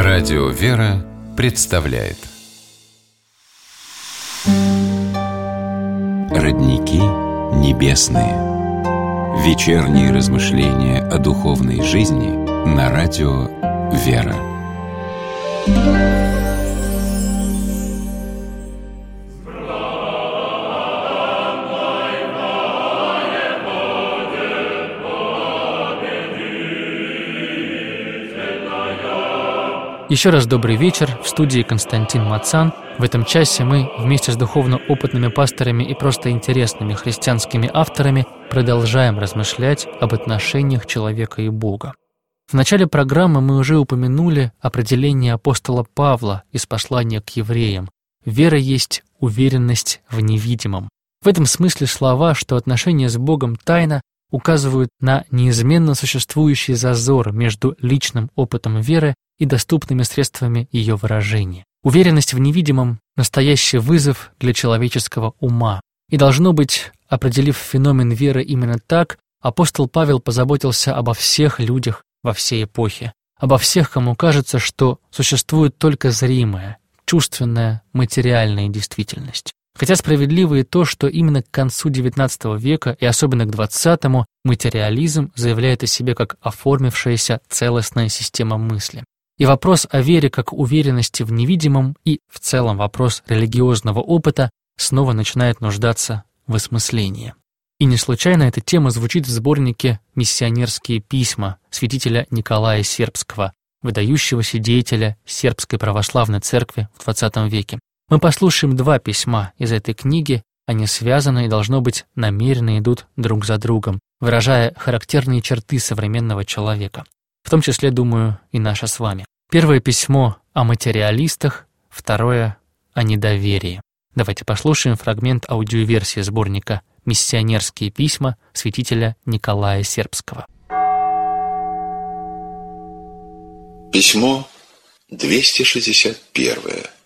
Радио «Вера» представляет Родники небесные. Вечерние размышления о духовной жизни на радио «Вера». Еще раз добрый вечер. В студии Константин Мацан. В этом часе мы вместе с духовно опытными пасторами и просто интересными христианскими авторами продолжаем размышлять об отношениях человека и Бога. В начале программы мы уже упомянули определение апостола Павла из послания к евреям. Вера есть уверенность в невидимом. В этом смысле слова, что отношения с Богом тайна, указывают на неизменно существующий зазор между личным опытом веры и доступными средствами ее выражения. Уверенность в невидимом – настоящий вызов для человеческого ума. И должно быть, определив феномен веры именно так, апостол Павел позаботился обо всех людях во всей эпохе, обо всех, кому кажется, что существует только зримая, чувственная, материальная действительность. Хотя справедливо и то, что именно к концу XIX века и особенно к XX материализм заявляет о себе как оформившаяся целостная система мысли. И вопрос о вере как уверенности в невидимом и, в целом, вопрос религиозного опыта снова начинает нуждаться в осмыслении. И не случайно эта тема звучит в сборнике «Миссионерские письма» святителя Николая Сербского, выдающегося деятеля Сербской православной церкви в XX веке. Мы послушаем два письма из этой книги, они связаны и, должно быть, намеренно идут друг за другом, выражая характерные черты современного человека. В том числе, думаю, и наше с вами. Первое письмо о материалистах, второе о недоверии. Давайте послушаем фрагмент аудиоверсии сборника «Миссионерские письма» святителя Николая Сербского. Письмо 261.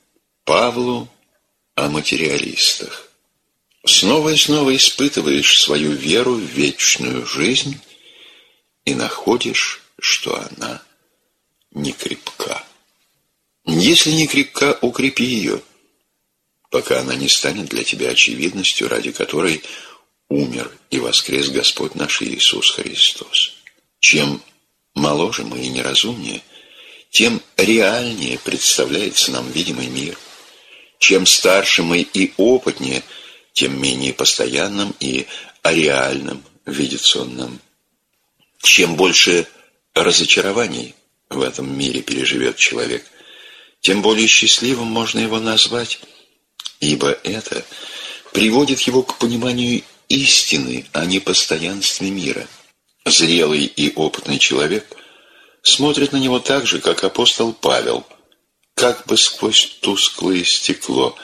Павлу о материалистах. Снова и снова испытываешь свою веру в вечную жизнь и находишь, что она не крепка. Если не крепка, укрепи ее, пока она не станет для тебя очевидностью, ради которой умер и воскрес Господь наш Иисус Христос. Чем моложе мы и неразумнее, тем реальнее представляется нам видимый мир. Чем старше мы и опытнее, тем менее постоянным и реальным видится он нам. Чем больше разочарований в этом мире переживет человек, тем более счастливым можно его назвать, ибо это приводит его к пониманию истины, а не постоянстве мира. Зрелый и опытный человек смотрит на него так же, как апостол Павел, как бы сквозь тусклое стекло,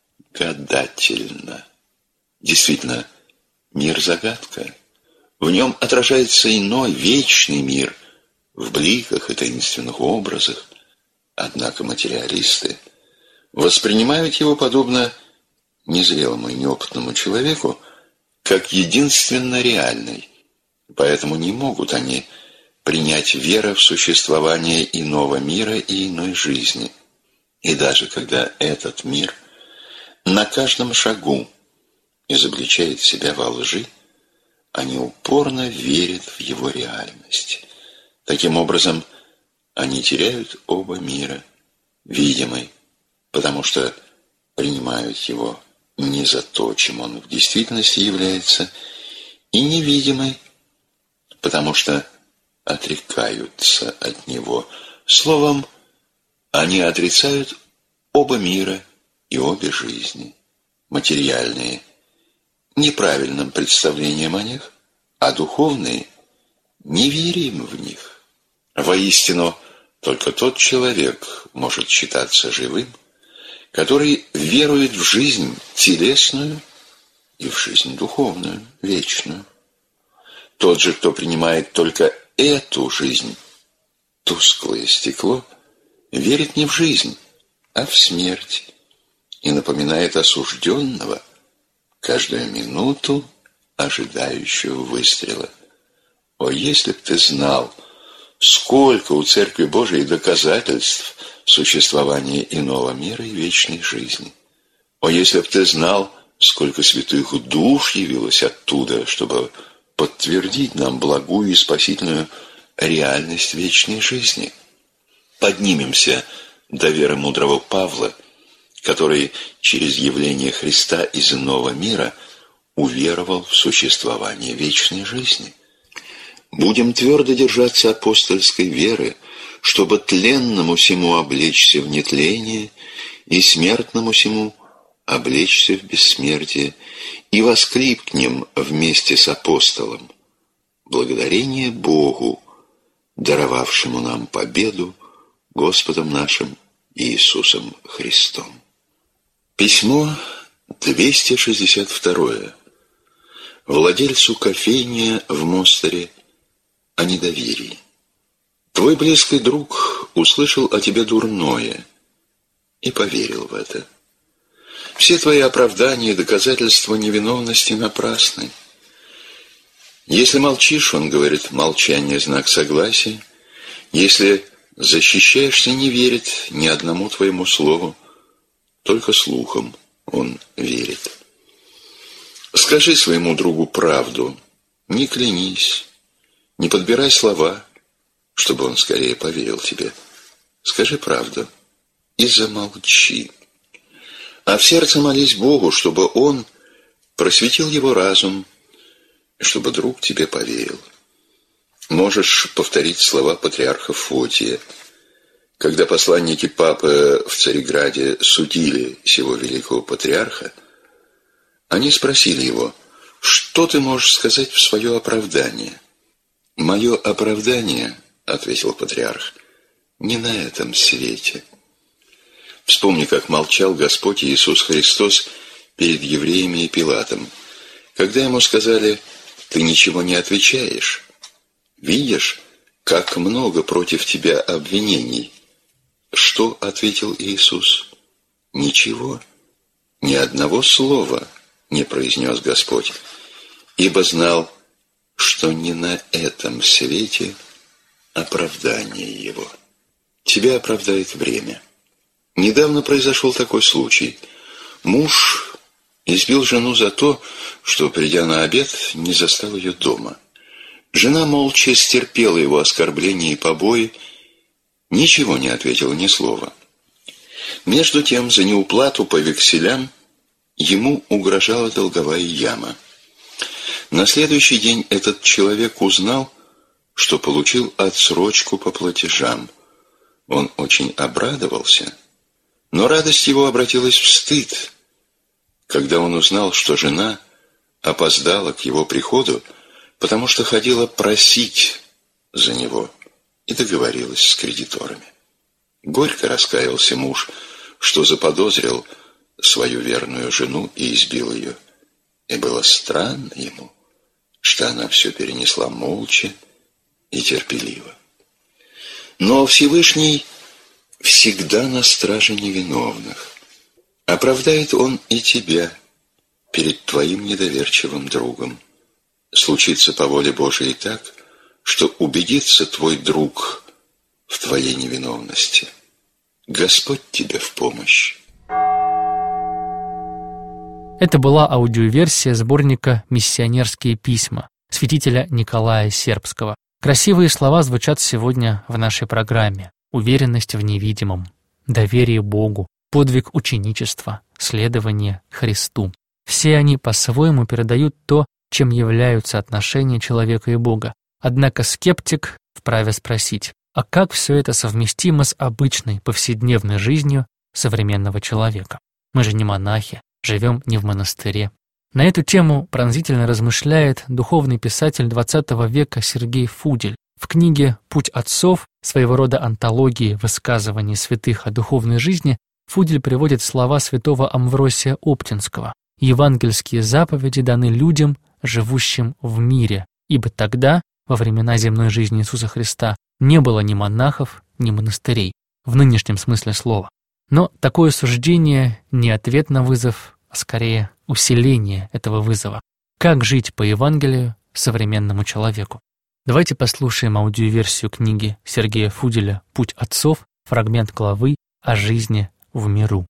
гадательно. Действительно, мир — загадка. В нем отражается иной, вечный мир, в бликах и таинственных образах. Однако материалисты воспринимают его, подобно незрелому и неопытному человеку, как единственно реальный. Поэтому не могут они принять веру в существование иного мира и иной жизни. И даже когда этот мир на каждом шагу изобличает себя во лжи, они упорно верят в его реальность. Таким образом, они теряют оба мира, видимый, потому что принимают его не за то, чем он в действительности является, и невидимый, потому что отрекаются от него. Словом, они отрицают оба мира и обе жизни, материальные неправильным представлением о них, а духовные неверием в них. Воистину, только тот человек может считаться живым, который верует в жизнь телесную и в жизнь духовную, вечную. Тот же, кто принимает только эту жизнь, тусклое стекло, верит не в жизнь, а в смерть и напоминает осужденного, каждую минуту ожидающего выстрела. О, если б ты знал, сколько у Церкви Божией доказательств существования иного мира и вечной жизни. О, если б ты знал, сколько святых душ явилось оттуда, чтобы подтвердить нам благую и спасительную реальность вечной жизни. Поднимемся до веры мудрого Павла, который через явление Христа из иного мира уверовал в существование вечной жизни. Будем твердо держаться апостольской веры, чтобы тленному сему облечься в нетление и смертному сему облечься в бессмертие, и воскликнем вместе с апостолом: благодарение Богу, даровавшему нам победу Господом нашим Иисусом Христом. Письмо 262. Владельцу кофейни в Мостере о недоверии. Твой близкий друг услышал о тебе дурное и поверил в это. Все твои оправдания и доказательства невиновности напрасны. Если молчишь, он говорит, молчание – знак согласия. Если защищаешься, не верит ни одному твоему слову, только слухам он верит. Скажи своему другу правду, не клянись, не подбирай слова, чтобы он скорее поверил тебе. Скажи правду и замолчи. А в сердце молись Богу, чтобы Он просветил его разум, чтобы друг тебе поверил. Можешь повторить слова патриарха Фотия. Когда посланники папы в Цареграде судили сего великого патриарха, они спросили его: что ты можешь сказать в свое оправдание? Мое оправдание, ответил патриарх, не на этом свете. Вспомни, как молчал Господь Иисус Христос перед евреями и Пилатом, когда ему сказали: ты ничего не отвечаешь. Видишь, как много против тебя обвинений. Что ответил Иисус? Ничего, ни одного слова не произнес Господь, ибо знал, что не на этом свете оправдание его. Тебя оправдает время. Недавно произошел такой случай. Муж избил жену за то, что, придя на обед, не застал ее дома. Жена молча стерпела его оскорбления и побои, ничего не ответила, ни слова. Между тем, за неуплату по векселям ему угрожала долговая яма. На следующий день этот человек узнал, что получил отсрочку по платежам. Он очень обрадовался, но радость его обратилась в стыд, когда он узнал, что жена опоздала к его приходу, потому что ходила просить за него и договорилась с кредиторами. Горько раскаялся муж, что заподозрил свою верную жену и избил ее. И было странно ему, что она все перенесла молча и терпеливо. Но Всевышний всегда на страже невиновных. Оправдает Он и тебя перед твоим недоверчивым другом. Случится по воле Божией так, что убедится твой друг в твоей невиновности. Господь тебе в помощь. Это была аудиоверсия сборника «Миссионерские письма» святителя Николая Сербского. Красивые слова звучат сегодня в нашей программе. Уверенность в невидимом, доверие Богу, подвиг ученичества, следование Христу. Все они по-своему передают то, чем являются отношения человека и Бога. Однако скептик вправе спросить, а как все это совместимо с обычной повседневной жизнью современного человека? Мы же не монахи, живем не в монастыре. На эту тему пронзительно размышляет духовный писатель XX века Сергей Фудель. В книге «Путь отцов», своего рода антологии высказываний святых о духовной жизни, Фудель приводит слова святого Амвросия Оптинского: «Евангельские заповеди даны людям, живущим в мире, ибо тогда, во времена земной жизни Иисуса Христа, не было ни монахов, ни монастырей, в нынешнем смысле слова». Но такое суждение не ответ на вызов, а скорее усиление этого вызова. Как жить по Евангелию современному человеку? Давайте послушаем аудиоверсию книги Сергея Фуделя «Путь отцов» фрагмент главы о жизни в миру.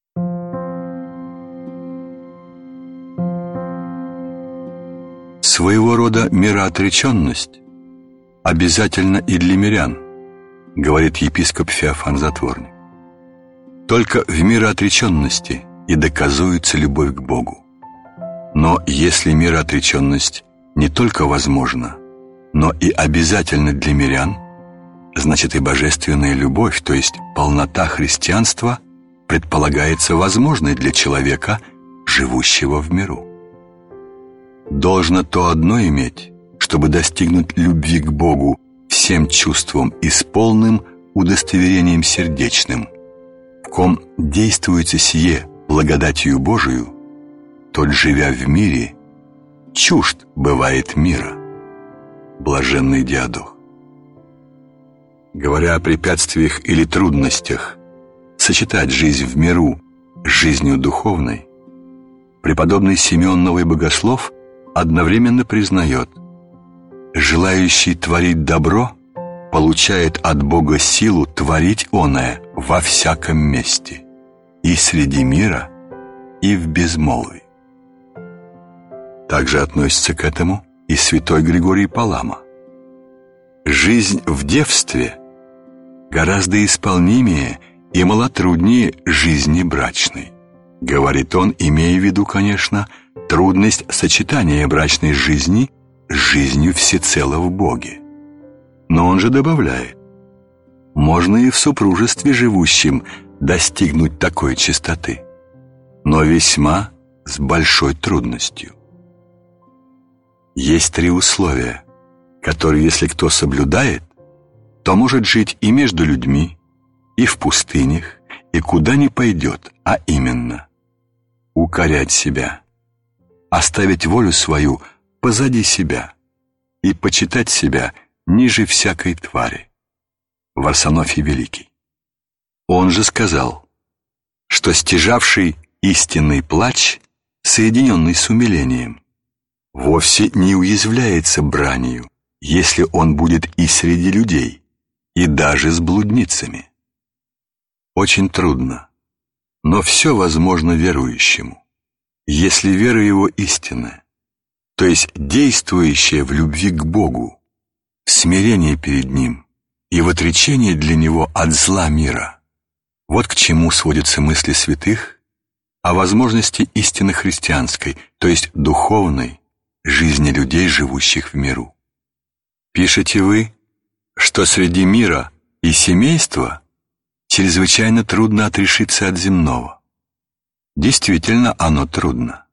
Своего рода мироотреченность обязательно и для мирян, говорит епископ Феофан Затворник. Только в мироотреченности и доказуется любовь к Богу. Но если мироотреченность не только возможна, но и обязательно для мирян, значит и божественная любовь, то есть полнота христианства, предполагается возможной для человека, живущего в миру. Должно то одно иметь, чтобы достигнуть любви к Богу всем чувством и с полным удостоверением сердечным, в ком действуется сие благодатью Божию, тот, живя в мире, чужд бывает мира. Блаженный Диадох. Говоря о препятствиях или трудностях сочетать жизнь в миру с жизнью духовной, преподобный Симеон Новый Богослов одновременно признает: желающий творить добро получает от Бога силу творить оное во всяком месте, и среди мира, и в безмолвии. Также относится к этому и святой Григорий Палама. Жизнь в девстве гораздо исполнимее и малотруднее жизни брачной, говорит он, имея в виду, конечно, трудность сочетания брачной жизни с жизнью всецело в Боге. Но он же добавляет: можно и в супружестве живущем достигнуть такой чистоты, но весьма с большой трудностью. Есть 3 условия, которые, если кто соблюдает, то может жить и между людьми, и в пустынях, и куда ни пойдет, а именно: укорять себя, оставить волю свою позади себя и почитать себя ниже всякой твари. Варсонофий Великий. Он же сказал, что стяжавший истинный плач, соединенный с умилением, вовсе не уязвляется бранью, если он будет и среди людей, и даже с блудницами. Очень трудно, но все возможно верующему, если вера его истинная, то есть действующая в любви к Богу, в смирении перед Ним и в отречении для Него от зла мира. Вот к чему сводятся мысли святых о возможности истины христианской, то есть духовной, жизни людей, живущих в миру. Пишете вы, что среди мира и семейства чрезвычайно трудно отрешиться от земного. Действительно, оно трудно.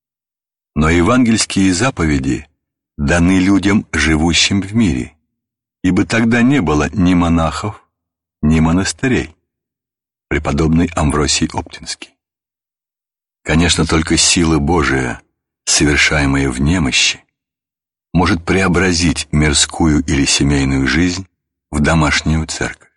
Но евангельские заповеди даны людям, живущим в мире, ибо тогда не было ни монахов, ни монастырей. Преподобный Амвросий Оптинский. Конечно, только сила Божия, совершаемая в немощи, может преобразить мирскую или семейную жизнь в домашнюю церковь.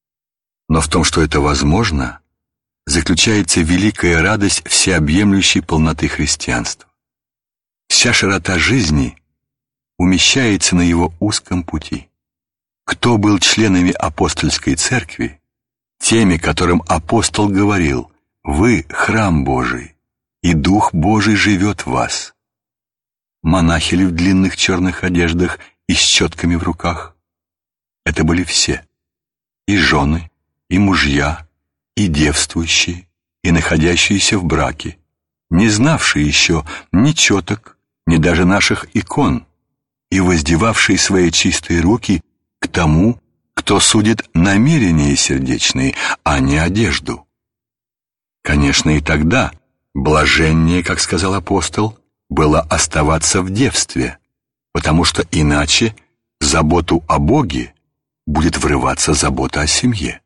Но в том, что это возможно, заключается великая радость всеобъемлющей полноты христианства. Вся широта жизни умещается на его узком пути. Кто был членами апостольской церкви, теми, которым апостол говорил: «Вы — храм Божий, и Дух Божий живет в вас». Монахи ли в длинных черных одеждах и с четками в руках? Это были все. И жены, и мужья, и девствующие, и находящиеся в браке, не знавшие еще ни четок, ни даже наших икон, и воздевавшие свои чистые руки к тому, кто судит намерения сердечные, а не одежду. Конечно, и тогда блаженнее, как сказал апостол, было оставаться в девстве, потому что иначе в заботу о Боге будет врываться забота о семье.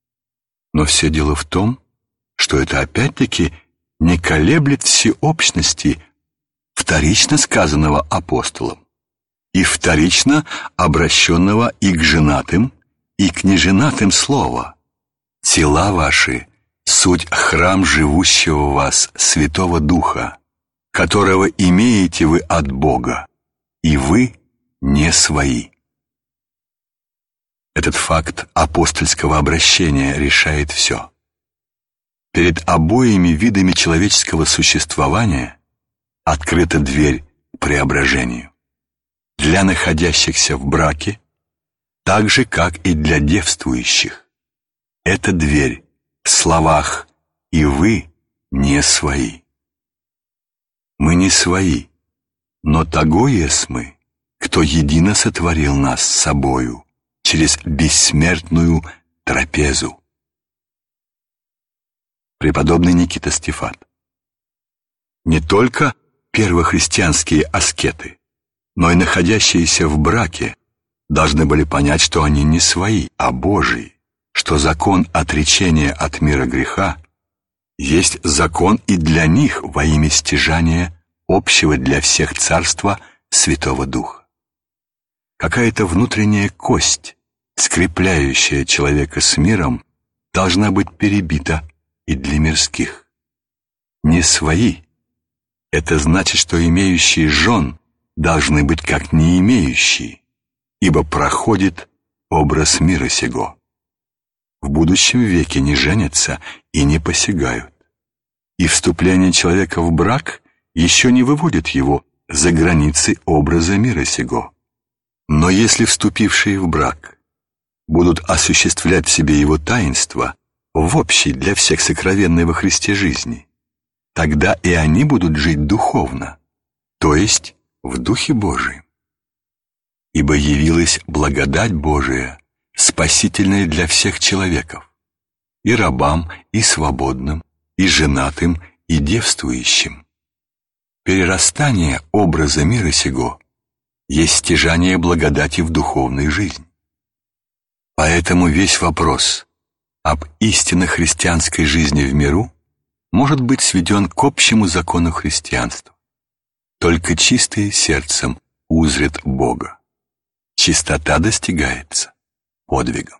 Но все дело в том, что это опять-таки не колеблет всеобщности вторично сказанного апостолом и вторично обращенного и к женатым, и к неженатым слова: «Тела ваши — суть храм живущего в вас Святого Духа, которого имеете вы от Бога, и вы не свои». Этот факт апостольского обращения решает все. Перед обоими видами человеческого существования открыта дверь к преображению. Для находящихся в браке, так же, как и для девствующих. Эта дверь в словах «и вы не свои». Мы не свои, но того есть мы, кто едино сотворил нас с собою через бессмертную трапезу. Преподобный Никита Стефат. Не только первохристианские аскеты, но и находящиеся в браке должны были понять, что они не свои, а Божии, что закон отречения от мира греха есть закон и для них во имя стяжания общего для всех царства Святого Духа. Какая-то внутренняя кость, скрепляющая человека с миром, должна быть перебита и для мирских. Не свои — это значит, что имеющие жен должны быть как не имеющие, ибо проходит образ мира сего. В будущем веке не женятся и не посягают. И вступление человека в брак еще не выводит его за границы образа мира сего. Но если вступившие в брак будут осуществлять в себе его таинство в общей для всех сокровенной во Христе жизни, тогда и они будут жить духовно, то есть в Духе Божием. Ибо явилась благодать Божия, спасительная для всех человеков, и рабам, и свободным, и женатым, и девствующим. Перерастание образа мира сего есть стяжание благодати в духовной жизни. Поэтому весь вопрос об истинно христианской жизни в миру может быть сведен к общему закону христианства. Только чистые сердцем узрят Бога. Чистота достигается подвигом.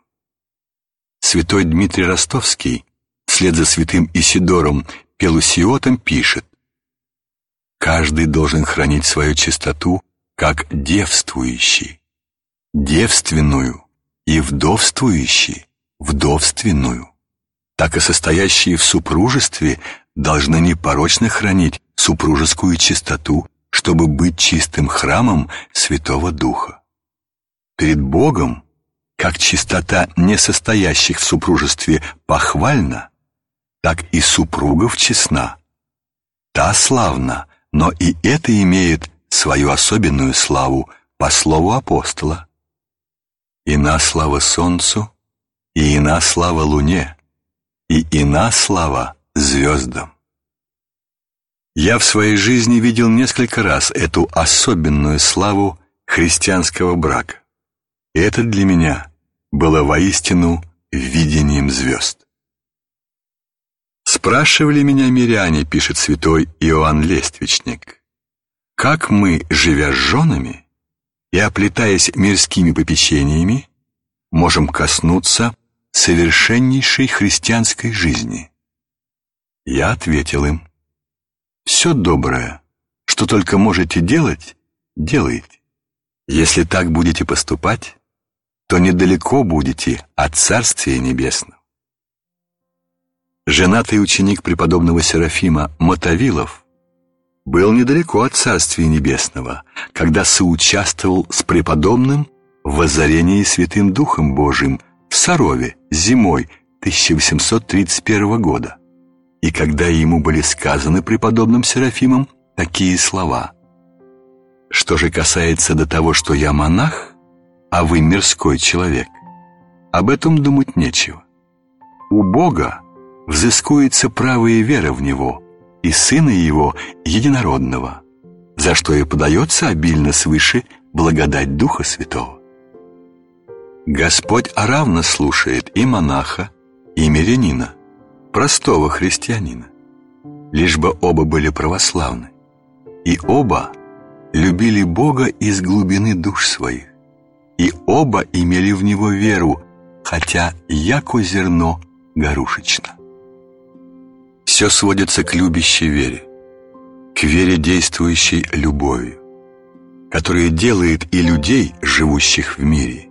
Святой Дмитрий Ростовский вслед за святым Исидором Пелусиотом пишет: «Каждый должен хранить свою чистоту, как девствующий, девственную, и вдовствующий, вдовственную. Так и состоящие в супружестве должны непорочно хранить супружескую чистоту, чтобы быть чистым храмом Святого Духа. Перед Богом, как чистота несостоящих в супружестве похвальна, так и супругов честна. Та славна, но и это имеет свою особенную славу по слову апостола. Ина слава солнцу, и ина слава луне, и ина слава звездам». Я в своей жизни видел несколько раз эту особенную славу христианского брака. И это для меня было воистину видением звезд. «Спрашивали меня миряне, — пишет святой Иоанн Лествичник, — как мы, живя с женами и оплетаясь мирскими попечениями, можем коснуться совершеннейшей христианской жизни? Я ответил им: все доброе, что только можете делать, делайте. Если так будете поступать, то недалеко будете от Царствия Небесного». Женатый ученик преподобного Серафима Мотовилов был недалеко от Царствия Небесного, когда соучаствовал с преподобным в воззрении Святым Духом Божиим в Сарове зимой 1831 года, и когда ему были сказаны преподобным Серафимом такие слова: «Что же касается до того, что я монах, а вы мирской человек, об этом думать нечего. У Бога взыскуется право и вера в Него, и Сына Его Единородного, за что и подается обильно свыше благодать Духа Святого. Господь равно слушает и монаха, и мирянина, простого христианина, лишь бы оба были православны, и оба любили Бога из глубины душ своих, и оба имели в Него веру, хотя яко зерно горушечно». Все сводится к любящей вере, к вере, действующей любовью, которая делает и людей, живущих в мире,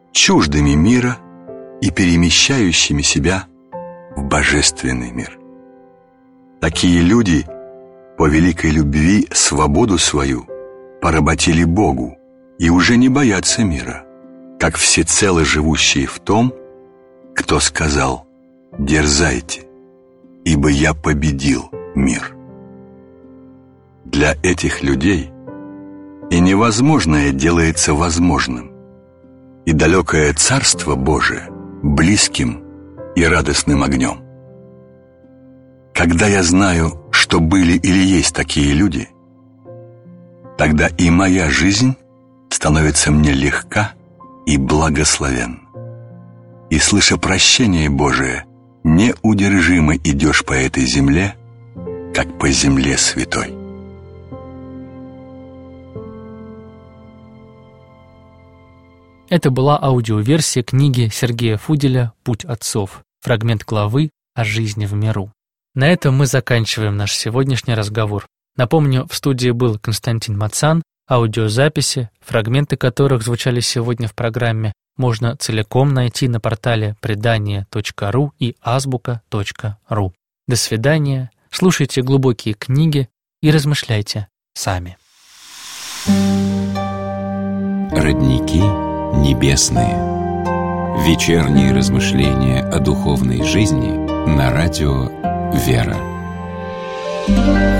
чуждыми мира и перемещающими себя в божественный мир. Такие люди по великой любви свободу свою поработили Богу и уже не боятся мира, как всецело живущие в том, кто сказал: «Дерзайте, ибо я победил мир». Для этих людей и невозможное делается возможным, и далекое Царство Божие близким и радостным огнем. Когда я знаю, что были или есть такие люди, тогда и моя жизнь становится мне легка и благословенна. И, слыша прощение Божие, неудержимо идешь по этой земле, как по земле святой. Это была аудиоверсия книги Сергея Фуделя «Путь отцов», фрагмент главы о жизни в миру. На этом мы заканчиваем наш сегодняшний разговор. Напомню, в студии был Константин Мацан. Аудиозаписи, фрагменты которых звучали сегодня в программе, можно целиком найти на портале предания.ру и азбука.ру. До свидания, слушайте глубокие книги и размышляйте сами. Родники небесные. Вечерние размышления о духовной жизни на радио «Вера».